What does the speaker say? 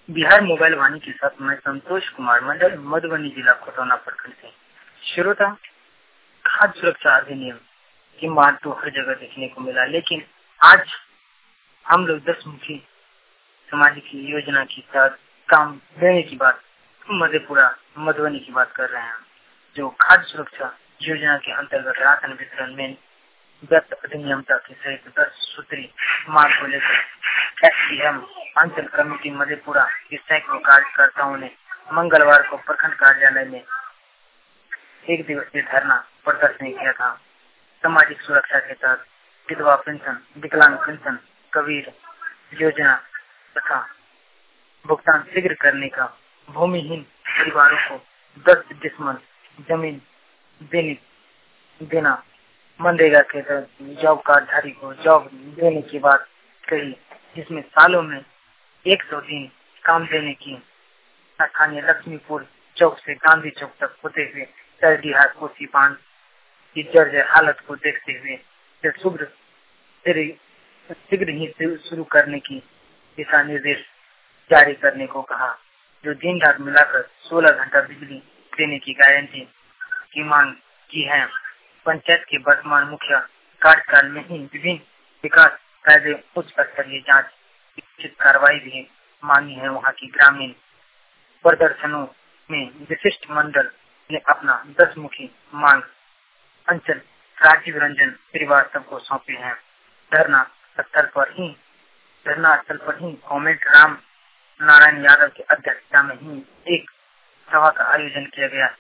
Bihar mobile वाणी के साथ मैं संतोष कुमार मंडल, मधुबनी जिला खतौना प्रखंड से। श्रोता, खाद्य सुरक्षा अधिनियम की मांग तो हर जगह देखने को मिला, लेकिन आज हम लोग 10 मुखी सामाजिक योजना की तहत काम देने की बात मधेपुरा मधुबनी की बात कर रहे हैं। जो खाद्य सुरक्षा योजना के अंतर्गत राशन वितरण में व्यक्त अधिनियमता के सहित 10 सूत्री मांग को लेकर एसडीएम अंचल कमेटी मधेपुरा के सैकड़ों कार्यकर्ताओं ने मंगलवार को प्रखंड कार्यालय में एक दिवसीय धरना प्रदर्शन किया था। सामाजिक सुरक्षा के तहत विधवा पेंशन, विकलांग पेंशन, कबीर योजना तथा भुगतान शीघ्र करने का भूमिहीन परिवारों को 10 डिसमल जमीन देना, मनरेगा के तहत जॉब कार्डधारी को जॉब देने की बात कही, जिसमें सालों में 100 दिन काम देने की। स्थानीय लक्ष्मीपुर चौक से गांधी चौक तक होते हुए सरडीहाट कोसी बांध की जर्जर हालत को देखते हुए शीघ्र ही शुरू करने की दिशा निर्देश जारी करने को कहा। जो दिन रात मिलाकर 16 घंटा बिजली देने की गारंटी की मांग की है। पंचायत के वर्तमान मुखिया कार्यकाल में ही विभिन्न विकास कार्य उच्च स्तरीय जांच उचित कार्रवाई भी मांगी है। वहाँ की ग्रामीण प्रदर्शनों में विशिष्ट मंडल ने अपना 10 मुखी मांग अंचल राजीव रंजन श्रीवास्तव को सौंपे हैं। धरना स्थल पर ही कॉमेंट राम नारायण यादव की अध्यक्षता में ही एक सभा का आयोजन किया गया।